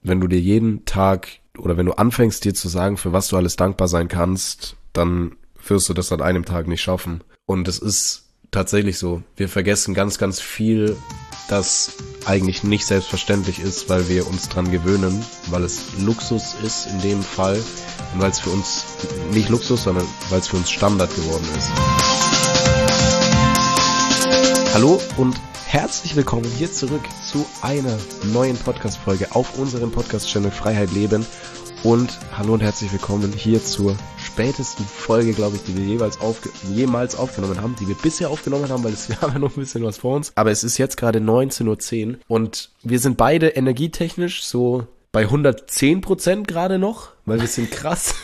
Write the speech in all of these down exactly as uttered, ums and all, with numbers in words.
wenn du dir jeden Tag oder wenn du anfängst, dir zu sagen, für was du alles dankbar sein kannst, dann wirst du das an einem Tag nicht schaffen. Und es ist tatsächlich so. Wir vergessen ganz, ganz viel, das eigentlich nicht selbstverständlich ist, weil wir uns dran gewöhnen, weil es Luxus ist in dem Fall und weil es für uns nicht Luxus, sondern weil es für uns Standard geworden ist. Hallo und herzlich willkommen hier zurück zu einer neuen Podcast-Folge auf unserem Podcast-Channel Freiheit Leben. Und hallo und herzlich willkommen hier zur spätesten Folge, glaube ich, die wir jeweils aufge- jemals aufgenommen haben, die wir bisher aufgenommen haben, weil es, wir haben ja noch ein bisschen was vor uns. Aber es ist jetzt gerade neunzehn Uhr zehn und wir sind beide energietechnisch so bei hundertzehn Prozent gerade noch, weil wir sind krass.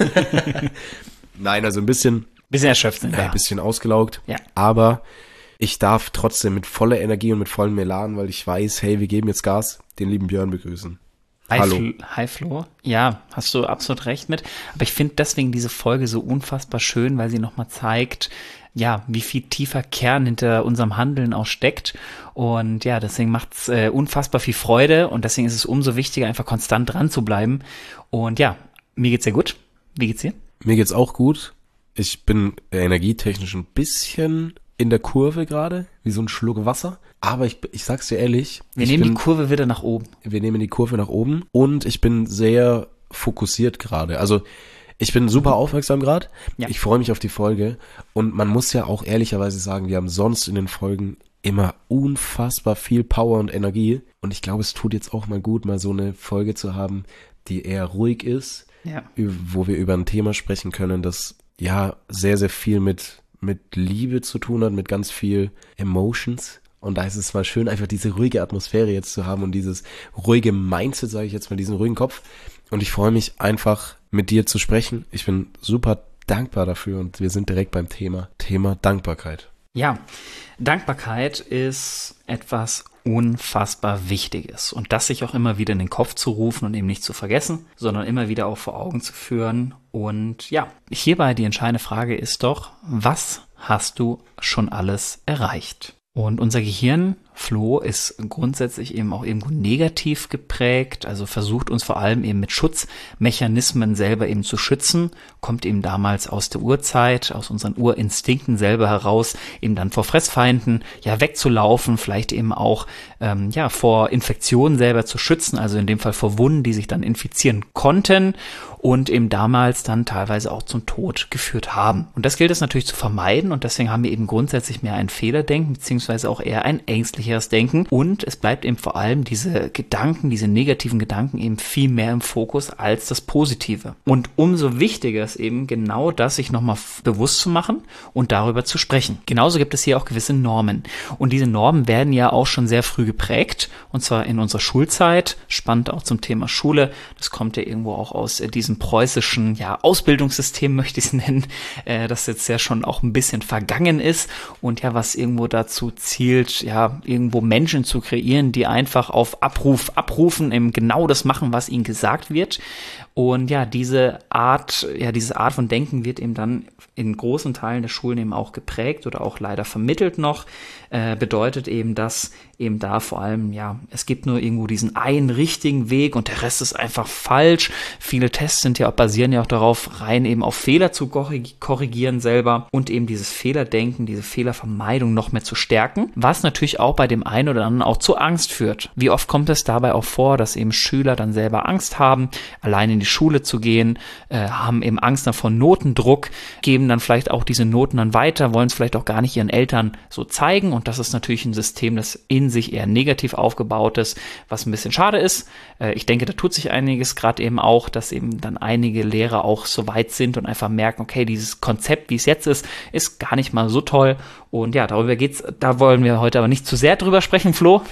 Nein, also ein bisschen... Bisschen erschöpft sind wir. Ja, ein bisschen ausgelaugt, ja. Aber ich darf trotzdem mit voller Energie und mit vollem Elan, weil ich weiß, hey, wir geben jetzt Gas, den lieben Björn begrüßen. Hi, Hallo. Fl- Hi Flo. Ja, hast du absolut recht mit. Aber ich finde deswegen diese Folge so unfassbar schön, weil sie nochmal zeigt, ja, wie viel tiefer Kern hinter unserem Handeln auch steckt. Und ja, deswegen macht's äh, unfassbar viel Freude und deswegen ist es umso wichtiger, einfach konstant dran zu bleiben. Und ja, mir geht's sehr gut. Wie geht's dir? Mir geht's auch gut. Ich bin energietechnisch ein bisschen in der Kurve gerade, wie so ein Schluck Wasser. Aber ich, ich sag's dir ehrlich. Wir ich nehmen bin, die Kurve wieder nach oben. Wir nehmen die Kurve nach oben und ich bin sehr fokussiert gerade. Also ich bin super aufmerksam gerade. Ja. Ich freue mich auf die Folge. Und man muss ja auch ehrlicherweise sagen, wir haben sonst in den Folgen immer unfassbar viel Power und Energie. Und ich glaube, es tut jetzt auch mal gut, mal so eine Folge zu haben, die eher ruhig ist, Ja. wo wir über ein Thema sprechen können, das ja sehr, sehr viel mit mit Liebe zu tun hat, mit ganz viel Emotions. Und da ist es mal schön, einfach diese ruhige Atmosphäre jetzt zu haben und dieses ruhige Mindset, sage ich jetzt mal, diesen ruhigen Kopf. Und ich freue mich einfach, mit dir zu sprechen. Ich bin super dankbar dafür und wir sind direkt beim Thema, Thema Dankbarkeit. Ja, Dankbarkeit ist etwas unfassbar Wichtiges und das sich auch immer wieder in den Kopf zu rufen und eben nicht zu vergessen, sondern immer wieder auch vor Augen zu führen. Und ja, hierbei die entscheidende Frage ist doch, was hast du schon alles erreicht? Und unser Gehirn, Flo, ist grundsätzlich eben auch irgendwo negativ geprägt, also versucht uns vor allem eben mit Schutzmechanismen selber eben zu schützen, kommt eben damals aus der Urzeit, aus unseren Urinstinkten selber heraus, eben dann vor Fressfeinden ja wegzulaufen, vielleicht eben auch ähm, ja vor Infektionen selber zu schützen, also in dem Fall vor Wunden, die sich dann infizieren konnten und eben damals dann teilweise auch zum Tod geführt haben. Und das gilt es natürlich zu vermeiden und deswegen haben wir eben grundsätzlich mehr ein Fehlerdenken, beziehungsweise auch eher ein ängstlicheres Denken und es bleibt eben vor allem diese Gedanken, diese negativen Gedanken eben viel mehr im Fokus als das Positive. Und umso wichtiger ist eben genau das, sich nochmal bewusst zu machen und darüber zu sprechen. Genauso gibt es hier auch gewisse Normen und diese Normen werden ja auch schon sehr früh geprägt und zwar in unserer Schulzeit, spannend auch zum Thema Schule, das kommt ja irgendwo auch aus diesem preußischen ja, Ausbildungssystem, möchte ich es nennen, äh, das jetzt ja schon auch ein bisschen vergangen ist und ja, was irgendwo dazu zielt, ja, irgendwo Menschen zu kreieren, die einfach auf Abruf abrufen, eben genau das machen, was ihnen gesagt wird. Und ja, diese Art, ja, diese Art von Denken wird eben dann in großen Teilen der Schulen eben auch geprägt oder auch leider vermittelt noch. Äh, bedeutet eben, dass eben da vor allem, ja, es gibt nur irgendwo diesen einen richtigen Weg und der Rest ist einfach falsch. Viele Tests sind ja auch, basieren ja auch darauf, rein eben auf Fehler zu korrigieren selber und eben dieses Fehlerdenken, diese Fehlervermeidung noch mehr zu stärken, was natürlich auch bei dem einen oder anderen auch zu Angst führt. Wie oft kommt es dabei auch vor, dass eben Schüler dann selber Angst haben, allein in die Schule zu gehen, äh, haben eben Angst davor Notendruck, geben dann vielleicht auch diese Noten dann weiter, wollen es vielleicht auch gar nicht ihren Eltern so zeigen und das ist natürlich ein System, das in sich eher negativ aufgebaut ist, was ein bisschen schade ist. Äh, ich denke, da tut sich einiges, gerade eben auch, dass eben dann einige Lehrer auch so weit sind und einfach merken, okay, dieses Konzept, wie es jetzt ist, ist gar nicht mal so toll und ja, darüber geht's, da wollen wir heute aber nicht zu sehr drüber sprechen, Flo.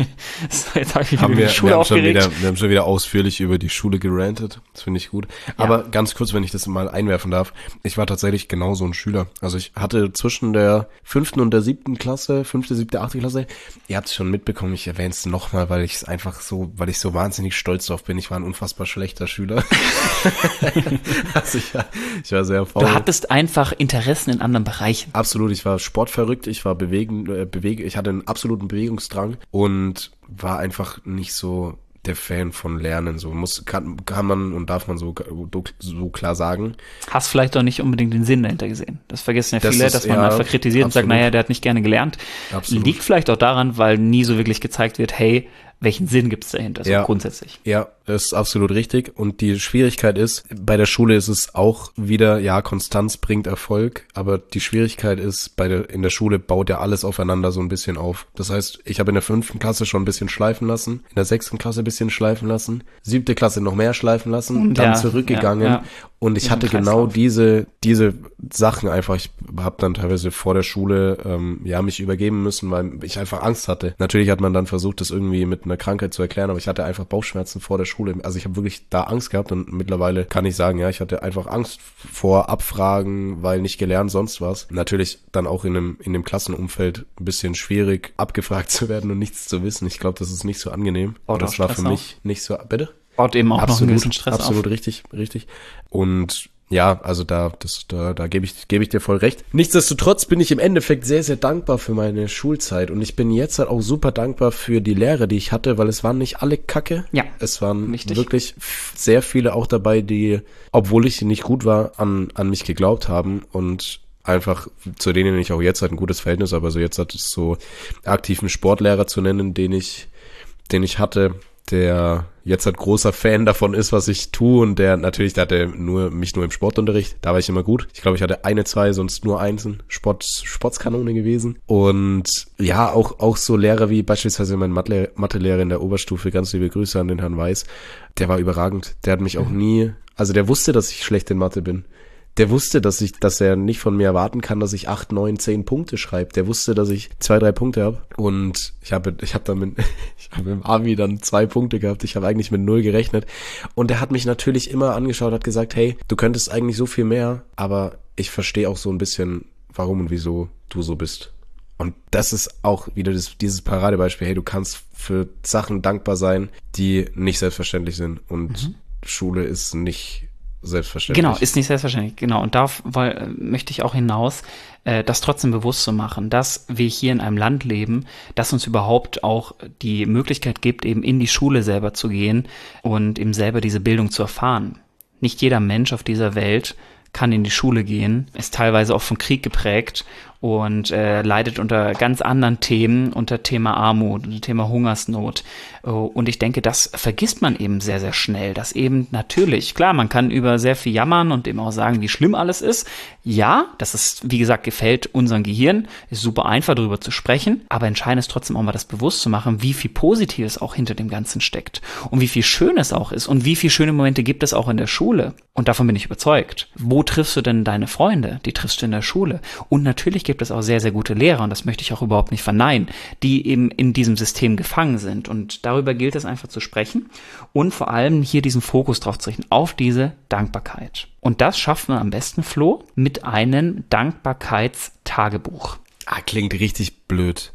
So, jetzt habe ich mich Haben über wir, die Schule wir, haben aufgeregt. schon wieder, wir haben schon wieder ausführlich über die Schule gerantet. Das finde ich gut. Aber Ja. ganz kurz, wenn ich das mal einwerfen darf. Ich war tatsächlich genau so ein Schüler. Also ich hatte zwischen der fünften und der siebten Klasse, fünfte, siebte, achte Klasse, ihr habt es schon mitbekommen, ich erwähne es nochmal, weil ich es einfach so, weil ich so wahnsinnig stolz drauf bin. Ich war ein unfassbar schlechter Schüler. Also ich, ich war sehr faul. Du hattest einfach Interessen in anderen Bereichen. Absolut, ich war sportverrückt, ich war bewegen, äh, bewege, ich hatte einen absoluten Bewegungsdrang und war einfach nicht so der Fan von Lernen. So muss kann, kann man und darf man so, so klar sagen. Hast vielleicht auch nicht unbedingt den Sinn dahinter gesehen. Das vergessen ja das viele, ist, dass man ja, einfach kritisiert absolut. Und sagt, naja, der hat nicht gerne gelernt. Absolut. Liegt vielleicht auch daran, weil nie so wirklich gezeigt wird, hey, welchen Sinn gibt es dahinter, so ja, grundsätzlich? Ja, das ist absolut richtig. Und die Schwierigkeit ist, bei der Schule ist es auch wieder, ja, Konstanz bringt Erfolg, aber die Schwierigkeit ist, bei der in der Schule baut ja alles aufeinander so ein bisschen auf. Das heißt, ich habe in der fünften Klasse schon ein bisschen schleifen lassen, in der sechsten Klasse ein bisschen schleifen lassen, siebte Klasse noch mehr schleifen lassen, und dann ja, zurückgegangen. Ja, ja. Und ich hatte genau diese diese Sachen einfach. Ich habe dann teilweise vor der Schule ähm, ja mich übergeben müssen, weil ich einfach Angst hatte. Natürlich hat man dann versucht, das irgendwie mit einer Krankheit zu erklären, aber ich hatte einfach Bauchschmerzen vor der Schule. Also ich habe wirklich da Angst gehabt und mittlerweile kann ich sagen, ja, ich hatte einfach Angst vor Abfragen, weil nicht gelernt, sonst was. Natürlich dann auch in einem in dem Klassenumfeld ein bisschen schwierig, abgefragt zu werden und nichts zu wissen. Ich glaube, das ist nicht so angenehm. Oh, das war für mich auch. Nicht so. Bitte? Baut eben auch absolut, noch einen gewissen Stress absolut auf. Absolut richtig, richtig. Und ja, also da, das, da, da gebe ich, gebe ich dir voll recht. Nichtsdestotrotz bin ich im Endeffekt sehr, sehr dankbar für meine Schulzeit und ich bin jetzt halt auch super dankbar für die Lehre, die ich hatte, weil es waren nicht alle Kacke. Ja. Es waren richtig. Wirklich sehr viele auch dabei, die, obwohl ich nicht gut war, an, an mich geglaubt haben und einfach, zu denen ich auch jetzt halt ein gutes Verhältnis habe. Also jetzt hat es so aktiven Sportlehrer zu nennen, den ich, den ich hatte, der jetzt halt großer Fan davon ist, was ich tue und der natürlich, der hatte nur mich nur im Sportunterricht, da war ich immer gut. Ich glaube, ich hatte eine, zwei, sonst nur einzeln Sport, Sportskanone gewesen und ja, auch auch so Lehrer wie beispielsweise mein Mathe, Mathelehrer in der Oberstufe, ganz liebe Grüße an den Herrn Weiß, der war überragend, der hat mich auch nie, also der wusste, dass ich schlecht in Mathe bin. Der wusste, dass ich, dass er nicht von mir erwarten kann, dass ich acht, neun, zehn Punkte schreibe. Der wusste, dass ich zwei, drei Punkte habe. Und ich habe, ich habe dann mit, ich habe im Abi dann zwei Punkte gehabt. Ich habe eigentlich mit null gerechnet. Und er hat mich natürlich immer angeschaut, hat gesagt, hey, du könntest eigentlich so viel mehr, aber ich verstehe auch so ein bisschen, warum und wieso du so bist. Und das ist auch wieder das, dieses Paradebeispiel. Hey, du kannst für Sachen dankbar sein, die nicht selbstverständlich sind. Und mhm. Schule ist nicht selbstverständlich. Genau, ist nicht selbstverständlich, genau. Und darauf weil, möchte ich auch hinaus, äh, das trotzdem bewusst zu machen, dass wir hier in einem Land leben, das uns überhaupt auch die Möglichkeit gibt, eben in die Schule selber zu gehen und eben selber diese Bildung zu erfahren. Nicht jeder Mensch auf dieser Welt kann in die Schule gehen, ist teilweise auch vom Krieg geprägt und äh, leidet unter ganz anderen Themen, unter Thema Armut, unter Thema Hungersnot. Und ich denke, das vergisst man eben sehr, sehr schnell, dass eben natürlich, klar, man kann über sehr viel jammern und eben auch sagen, wie schlimm alles ist. Ja, das ist, wie gesagt, gefällt unserem Gehirn, ist super einfach, darüber zu sprechen, aber entscheidend ist trotzdem auch mal das bewusst zu machen, wie viel Positives auch hinter dem Ganzen steckt und wie viel Schönes auch ist und wie viele schöne Momente gibt es auch in der Schule. Und davon bin ich überzeugt. Wo triffst du denn deine Freunde? Die triffst du in der Schule. Und natürlich gibt es auch sehr, sehr gute Lehrer, und das möchte ich auch überhaupt nicht verneinen, die eben in diesem System gefangen sind. Und darüber gilt es einfach zu sprechen und vor allem hier diesen Fokus drauf zu richten, auf diese Dankbarkeit. Und das schafft man am besten, Flo, mit einem Dankbarkeitstagebuch. Ah, klingt richtig blöd.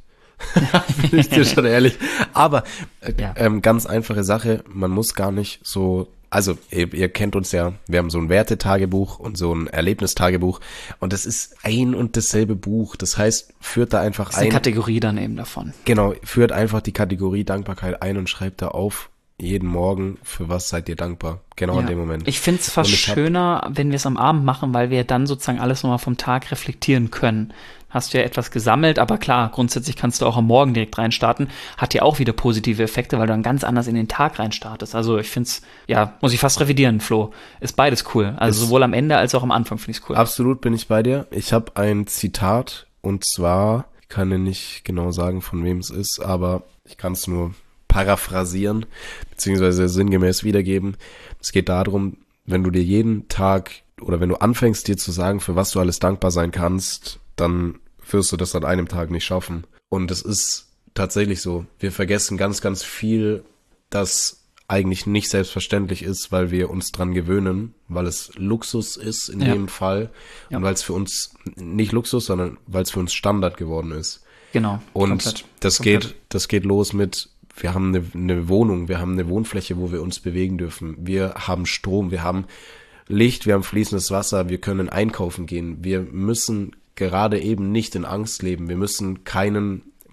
Bin ich dir schon ehrlich. Aber äh, ja. ähm, ganz einfache Sache, man muss gar nicht so, also ihr, ihr kennt uns ja, wir haben so ein Wertetagebuch und so ein Erlebnistagebuch und das ist ein und dasselbe Buch. Das heißt, führt da einfach ein. Das ist eine Kategorie dann eben davon. Genau, führt einfach die Kategorie Dankbarkeit ein und schreibt da auf, jeden Morgen, für was seid ihr dankbar? Genau ja. In dem Moment. Ich finde es fast schöner, wenn wir es am Abend machen, weil wir dann sozusagen alles nochmal vom Tag reflektieren können. Hast du ja etwas gesammelt, aber klar, grundsätzlich kannst du auch am Morgen direkt reinstarten. Hat ja auch wieder positive Effekte, weil du dann ganz anders in den Tag reinstartest. Also ich finde es, ja, muss ich fast revidieren, Flo. Ist beides cool. Also ist sowohl am Ende als auch am Anfang finde ich es cool. Absolut bin ich bei dir. Ich habe ein Zitat und zwar, ich kann dir nicht genau sagen, von wem es ist, aber ich kann es nur paraphrasieren, beziehungsweise sinngemäß wiedergeben. Es geht darum, wenn du dir jeden Tag oder wenn du anfängst, dir zu sagen, für was du alles dankbar sein kannst, dann wirst du das an einem Tag nicht schaffen. Und es ist tatsächlich so. Wir vergessen ganz, ganz viel, das eigentlich nicht selbstverständlich ist, weil wir uns dran gewöhnen, weil es Luxus ist in ja. dem Fall ja. und weil es für uns nicht Luxus, sondern weil es für uns Standard geworden ist. Genau. Und komplett. das komplett. geht, das geht los mit, wir haben eine, eine Wohnung, wir haben eine Wohnfläche, wo wir uns bewegen dürfen. Wir haben Strom, wir haben Licht, wir haben fließendes Wasser, wir können einkaufen gehen. Wir müssen gerade eben nicht in Angst leben. Wir müssen keinen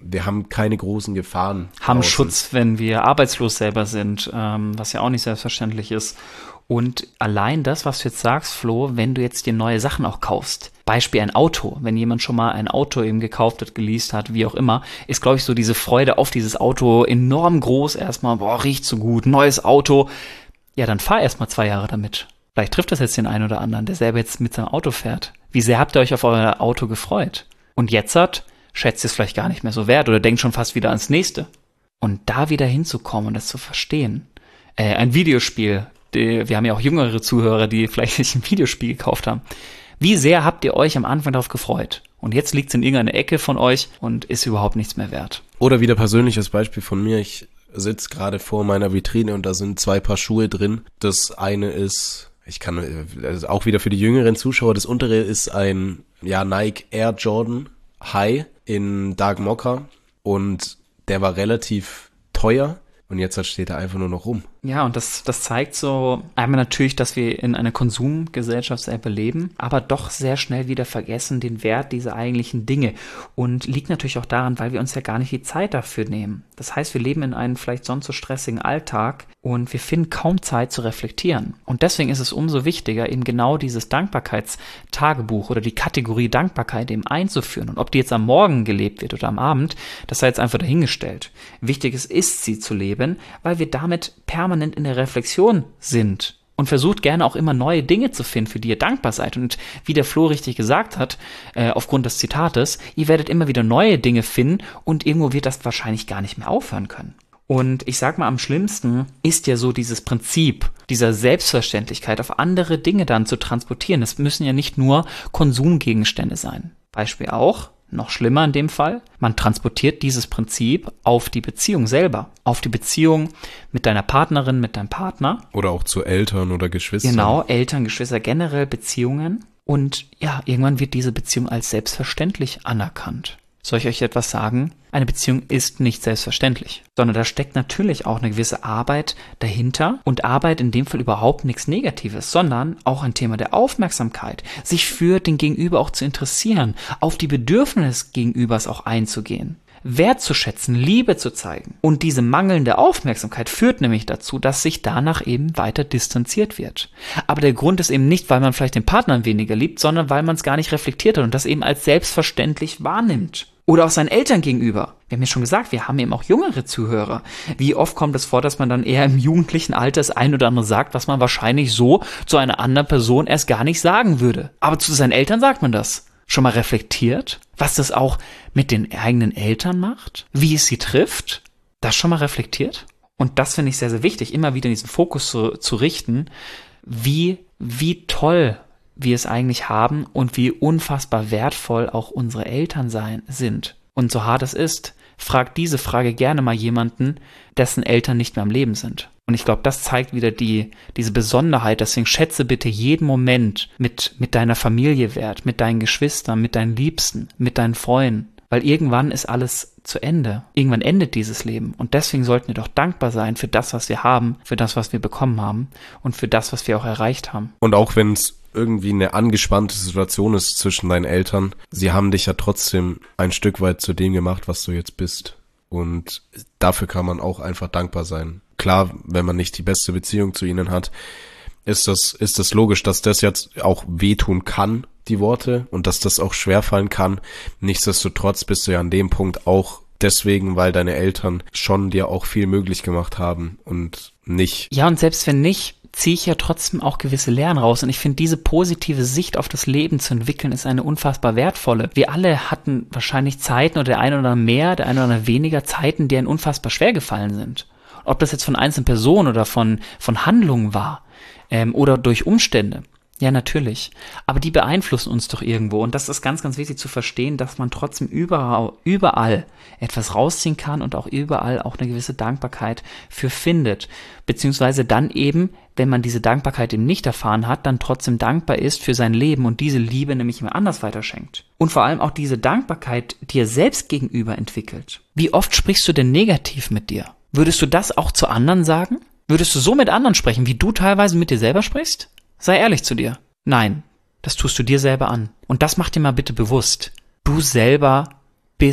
wir haben keine großen Gefahren. Haben draußen. Schutz, wenn wir arbeitslos selber sind, ähm, was ja auch nicht selbstverständlich ist. Und allein das, was du jetzt sagst, Flo, wenn du jetzt dir neue Sachen auch kaufst, Beispiel ein Auto, wenn jemand schon mal ein Auto eben gekauft hat, geleast hat, wie auch immer, ist, glaube ich, so diese Freude auf dieses Auto enorm groß erstmal, boah, riecht so gut, neues Auto. Ja, dann fahr erstmal zwei Jahre damit. Vielleicht trifft das jetzt den einen oder anderen, der selber jetzt mit seinem Auto fährt. Wie sehr habt ihr euch auf euer Auto gefreut? Und jetzt hat, schätzt ihr es vielleicht gar nicht mehr so wert oder denkt schon fast wieder ans nächste. Und da wieder hinzukommen und das zu verstehen. Äh, ein Videospiel, die, wir haben ja auch jüngere Zuhörer, die vielleicht nicht ein Videospiel gekauft haben. Wie sehr habt ihr euch am Anfang darauf gefreut? Und jetzt liegt es in irgendeiner Ecke von euch und ist überhaupt nichts mehr wert. Oder wieder persönliches Beispiel von mir. Ich sitze gerade vor meiner Vitrine und da sind zwei Paar Schuhe drin. Das eine ist, ich kann, also auch wieder für die jüngeren Zuschauer, das untere ist ein, ja, Nike Air Jordan High in Dark Mocha und der war relativ teuer und jetzt steht er einfach nur noch rum. Ja, und das, das zeigt so einmal natürlich, dass wir in einer Konsumgesellschaft selber leben, aber doch sehr schnell wieder vergessen den Wert dieser eigentlichen Dinge. Und liegt natürlich auch daran, weil wir uns ja gar nicht die Zeit dafür nehmen. Das heißt, wir leben in einem vielleicht sonst so stressigen Alltag und wir finden kaum Zeit zu reflektieren. Und deswegen ist es umso wichtiger, eben genau dieses Dankbarkeitstagebuch oder die Kategorie Dankbarkeit eben einzuführen. Und ob die jetzt am Morgen gelebt wird oder am Abend, das sei jetzt einfach dahingestellt. Wichtig ist, ist sie zu leben, weil wir damit permanent in der Reflexion sind und versucht gerne auch immer neue Dinge zu finden, für die ihr dankbar seid. Und wie der Flo richtig gesagt hat, äh, aufgrund des Zitates, ihr werdet immer wieder neue Dinge finden und irgendwo wird das wahrscheinlich gar nicht mehr aufhören können. Und ich sag mal, am schlimmsten ist ja so dieses Prinzip dieser Selbstverständlichkeit auf andere Dinge dann zu transportieren. Das müssen ja nicht nur Konsumgegenstände sein. Beispiel auch, noch schlimmer in dem Fall, man transportiert dieses Prinzip auf die Beziehung selber, auf die Beziehung mit deiner Partnerin, mit deinem Partner. Oder auch zu Eltern oder Geschwistern. Genau, Eltern, Geschwister, generell Beziehungen. Und ja, irgendwann wird diese Beziehung als selbstverständlich anerkannt. Soll ich euch etwas sagen? Eine Beziehung ist nicht selbstverständlich, sondern da steckt natürlich auch eine gewisse Arbeit dahinter und Arbeit in dem Fall überhaupt nichts Negatives, sondern auch ein Thema der Aufmerksamkeit, sich für den Gegenüber auch zu interessieren, auf die Bedürfnisse des Gegenübers auch einzugehen. Wertzuschätzen, Liebe zu zeigen. Und diese mangelnde Aufmerksamkeit führt nämlich dazu, dass sich danach eben weiter distanziert wird. Aber der Grund ist eben nicht, weil man vielleicht den Partner weniger liebt, sondern weil man es gar nicht reflektiert hat und das eben als selbstverständlich wahrnimmt. Oder auch seinen Eltern gegenüber. Wir haben ja schon gesagt, wir haben eben auch jüngere Zuhörer. Wie oft kommt es vor, dass man dann eher im jugendlichen Alter das ein oder andere sagt, was man wahrscheinlich so zu einer anderen Person erst gar nicht sagen würde. Aber zu seinen Eltern sagt man das. Schon mal reflektiert, was das auch mit den eigenen Eltern macht, wie es sie trifft, das schon mal reflektiert? Und das finde ich sehr, sehr wichtig, immer wieder diesen Fokus zu, zu richten, wie, wie toll wir es eigentlich haben und wie unfassbar wertvoll auch unsere Eltern sein, sind. Und so hart es ist, fragt diese Frage gerne mal jemanden, dessen Eltern nicht mehr am Leben sind. Und ich glaube, das zeigt wieder die diese Besonderheit. Deswegen schätze bitte jeden Moment mit mit deiner Familie wert, mit deinen Geschwistern, mit deinen Liebsten, mit deinen Freunden. Weil irgendwann ist alles zu Ende. Irgendwann endet dieses Leben. Und deswegen sollten wir doch dankbar sein für das, was wir haben, für das, was wir bekommen haben und für das, was wir auch erreicht haben. Und auch wenn es irgendwie eine angespannte Situation ist zwischen deinen Eltern, sie haben dich ja trotzdem ein Stück weit zu dem gemacht, was du jetzt bist. Und dafür kann man auch einfach dankbar sein. Klar, wenn man nicht die beste Beziehung zu ihnen hat, ist das, ist das logisch, dass das jetzt auch wehtun kann, die Worte, und dass das auch schwerfallen kann. Nichtsdestotrotz bist du ja an dem Punkt auch deswegen, weil deine Eltern schon dir auch viel möglich gemacht haben und nicht. Ja, und selbst wenn nicht, ziehe ich ja trotzdem auch gewisse Lehren raus. Und ich finde, diese positive Sicht auf das Leben zu entwickeln, ist eine unfassbar wertvolle. Wir alle hatten wahrscheinlich Zeiten, oder der eine oder mehr, der eine oder weniger Zeiten, die einen unfassbar schwer gefallen sind. Ob das jetzt von einzelnen Personen oder von, von Handlungen war ähm, oder durch Umstände. Ja, natürlich. Aber die beeinflussen uns doch irgendwo. Und das ist ganz, ganz wichtig zu verstehen, dass man trotzdem überall, überall etwas rausziehen kann und auch überall auch eine gewisse Dankbarkeit für findet. Beziehungsweise dann eben, wenn man diese Dankbarkeit eben nicht erfahren hat, dann trotzdem dankbar ist für sein Leben und diese Liebe nämlich jemand anders weiterschenkt. Und vor allem auch diese Dankbarkeit dir selbst gegenüber entwickelt. Wie oft sprichst du denn negativ mit dir? Würdest du das auch zu anderen sagen? Würdest du so mit anderen sprechen, wie du teilweise mit dir selber sprichst? Sei ehrlich zu dir. Nein, das tust du dir selber an. Und das mach dir mal bitte bewusst. Du selber bist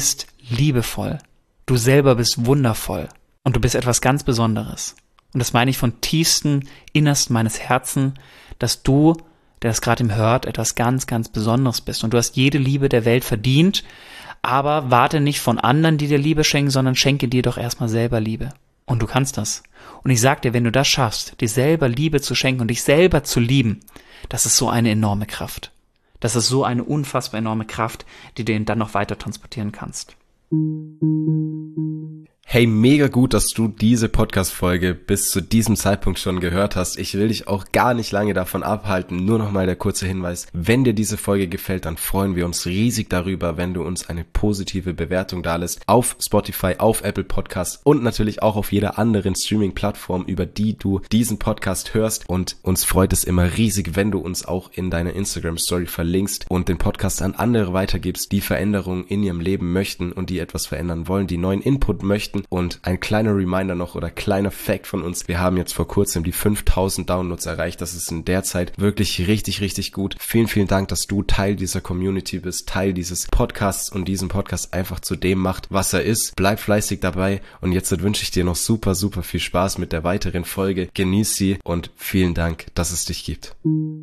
liebevoll. Du selber bist wundervoll. Und du bist etwas ganz Besonderes. Und das meine ich von tiefstem, innersten meines Herzens, dass du, der das gerade im hört, etwas ganz, ganz Besonderes bist. Und du hast jede Liebe der Welt verdient, aber warte nicht von anderen, die dir Liebe schenken, sondern schenke dir doch erstmal selber Liebe. Und du kannst das. Und ich sag dir, wenn du das schaffst, dir selber Liebe zu schenken und dich selber zu lieben, das ist so eine enorme Kraft. Das ist so eine unfassbar enorme Kraft, die du dann noch weiter transportieren kannst. Hey, mega gut, dass du diese Podcast-Folge bis zu diesem Zeitpunkt schon gehört hast. Ich will dich auch gar nicht lange davon abhalten. Nur nochmal der kurze Hinweis. Wenn dir diese Folge gefällt, dann freuen wir uns riesig darüber, wenn du uns eine positive Bewertung dalässt auf Spotify, auf Apple Podcasts und natürlich auch auf jeder anderen Streaming-Plattform, über die du diesen Podcast hörst. Und uns freut es immer riesig, wenn du uns auch in deiner Instagram-Story verlinkst und den Podcast an andere weitergibst, die Veränderungen in ihrem Leben möchten und die etwas verändern wollen, die neuen Input möchten. Und ein kleiner Reminder noch oder kleiner Fact von uns. Wir haben jetzt vor kurzem die fünftausend Downloads erreicht. Das ist in der Zeit wirklich richtig, richtig gut. Vielen, vielen Dank, dass du Teil dieser Community bist, Teil dieses Podcasts und diesen Podcast einfach zu dem macht, was er ist. Bleib fleißig dabei und jetzt wünsche ich dir noch super, super viel Spaß mit der weiteren Folge. Genieß sie und vielen Dank, dass es dich gibt.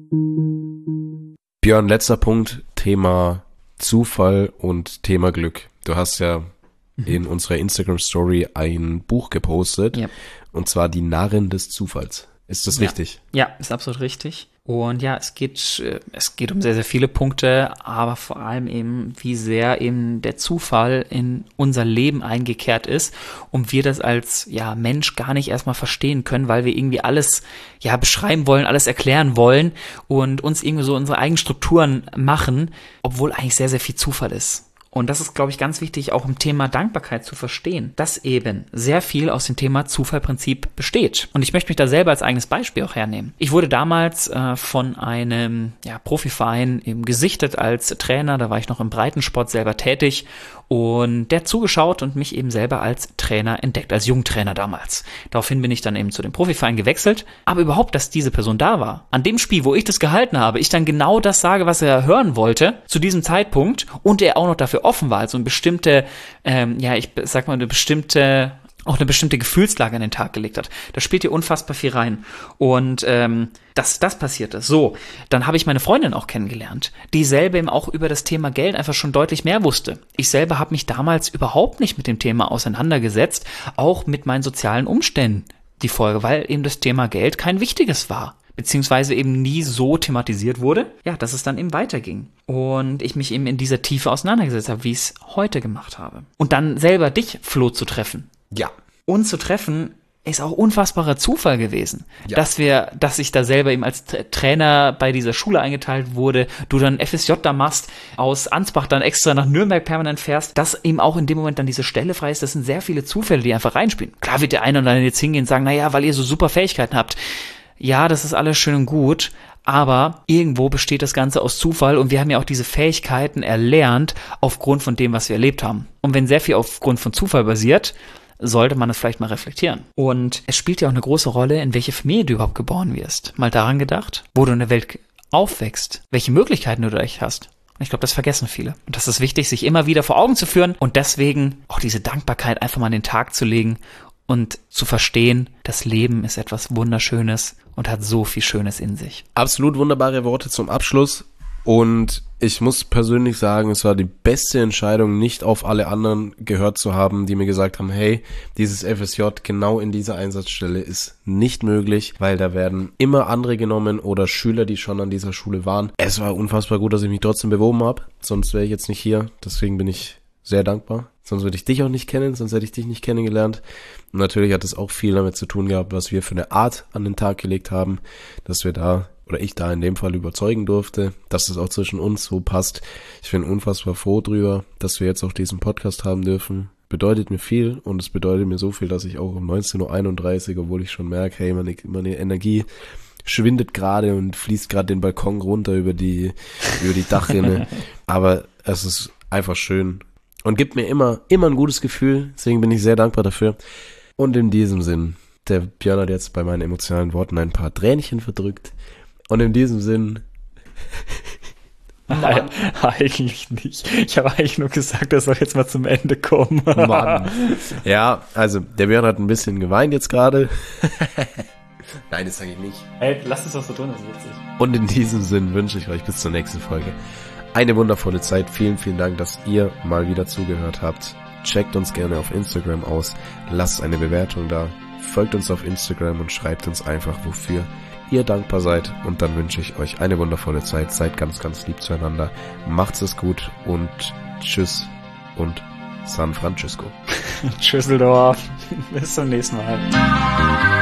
Björn, letzter Punkt, Thema Zufall und Thema Glück. Du hast ja in unserer Instagram-Story ein Buch gepostet, ja. Und zwar Die Narren des Zufalls. Ist das ja. richtig? Ja, ist absolut richtig. Und ja, es geht, es geht um sehr, sehr viele Punkte, aber vor allem eben, wie sehr eben der Zufall in unser Leben eingekehrt ist und wir das als ja Mensch gar nicht erstmal verstehen können, weil wir irgendwie alles ja beschreiben wollen, alles erklären wollen und uns irgendwie so unsere eigenen Strukturen machen, obwohl eigentlich sehr, sehr viel Zufall ist. Und das ist, glaube ich, ganz wichtig, auch im Thema Dankbarkeit zu verstehen, dass eben sehr viel aus dem Thema Zufallprinzip besteht. Und ich möchte mich da selber als eigenes Beispiel auch hernehmen. Ich wurde damals äh, von einem ja, Profiverein eben gesichtet als Trainer, da war ich noch im Breitensport selber tätig und der hat zugeschaut und mich eben selber als Trainer entdeckt, als Jungtrainer damals. Daraufhin bin ich dann eben zu dem Profiverein gewechselt, aber überhaupt, dass diese Person da war. An dem Spiel, wo ich das gehalten habe, ich dann genau das sage, was er hören wollte, zu diesem Zeitpunkt und er auch noch dafür offen war, also eine bestimmte, ähm, ja, ich sag mal, eine bestimmte, auch eine bestimmte Gefühlslage an den Tag gelegt hat. Da spielt hier unfassbar viel rein. Und ähm, dass das passiert ist. So, dann habe ich meine Freundin auch kennengelernt, die selber eben auch über das Thema Geld einfach schon deutlich mehr wusste. Ich selber habe mich damals überhaupt nicht mit dem Thema auseinandergesetzt, auch mit meinen sozialen Umständen die Folge, weil eben das Thema Geld kein wichtiges war. Beziehungsweise eben nie so thematisiert wurde, ja, dass es dann eben weiterging. Und ich mich eben in dieser Tiefe auseinandergesetzt habe, wie ich es heute gemacht habe. Und dann selber dich, Flo, zu treffen. Ja. Uns zu treffen, ist auch unfassbarer Zufall gewesen. Ja. Dass wir, dass ich da selber eben als Tra- Trainer bei dieser Schule eingeteilt wurde, du dann F S J da machst, aus Ansbach dann extra nach Nürnberg permanent fährst, dass eben auch in dem Moment dann diese Stelle frei ist. Das sind sehr viele Zufälle, die einfach reinspielen. Klar wird der eine oder andere jetzt hingehen und sagen, naja, weil ihr so super Fähigkeiten habt. Ja, das ist alles schön und gut, aber irgendwo besteht das Ganze aus Zufall und wir haben ja auch diese Fähigkeiten erlernt aufgrund von dem, was wir erlebt haben. Und wenn sehr viel aufgrund von Zufall basiert, sollte man es vielleicht mal reflektieren. Und es spielt ja auch eine große Rolle, in welche Familie du überhaupt geboren wirst. Mal daran gedacht, wo du in der Welt aufwächst, welche Möglichkeiten du da echt hast. Und ich glaube, das vergessen viele. Und das ist wichtig, sich immer wieder vor Augen zu führen und deswegen auch diese Dankbarkeit einfach mal an den Tag zu legen und zu verstehen, das Leben ist etwas Wunderschönes und hat so viel Schönes in sich. Absolut wunderbare Worte zum Abschluss. Und ich muss persönlich sagen, es war die beste Entscheidung, nicht auf alle anderen gehört zu haben, die mir gesagt haben, hey, dieses F S J genau in dieser Einsatzstelle ist nicht möglich, weil da werden immer andere genommen oder Schüler, die schon an dieser Schule waren. Es war unfassbar gut, dass ich mich trotzdem beworben habe, sonst wäre ich jetzt nicht hier. Deswegen bin ich sehr dankbar. Sonst würde ich dich auch nicht kennen, sonst hätte ich dich nicht kennengelernt. Und natürlich hat es auch viel damit zu tun gehabt, was wir für eine Art an den Tag gelegt haben, dass wir da, oder ich da in dem Fall überzeugen durfte, dass es auch zwischen uns so passt. Ich bin unfassbar froh drüber, dass wir jetzt auch diesen Podcast haben dürfen. Bedeutet mir viel und es bedeutet mir so viel, dass ich auch um neunzehn Uhr einunddreißig, obwohl ich schon merke, hey, meine, meine Energie schwindet gerade und fließt gerade den Balkon runter über die, über die Dachrinne. Aber es ist einfach schön. Und gibt mir immer, immer ein gutes Gefühl. Deswegen bin ich sehr dankbar dafür. Und in diesem Sinn, der Björn hat jetzt bei meinen emotionalen Worten ein paar Tränchen verdrückt. Und in diesem Sinn Mann. Eigentlich nicht. Ich habe eigentlich nur gesagt, er soll jetzt mal zum Ende kommen. Mann. Ja, also der Björn hat ein bisschen geweint jetzt gerade. Nein, das sage ich nicht. Hey, lass es doch so tun, das ist witzig. Und in diesem Sinn wünsche ich euch bis zur nächsten Folge eine wundervolle Zeit. Vielen, vielen Dank, dass ihr mal wieder zugehört habt. Checkt uns gerne auf Instagram aus. Lasst eine Bewertung da. Folgt uns auf Instagram und schreibt uns einfach, wofür ihr dankbar seid. Und dann wünsche ich euch eine wundervolle Zeit. Seid ganz, ganz lieb zueinander. Macht's es gut und tschüss und San Francisco. Tschüsseldorf. Bis zum nächsten Mal.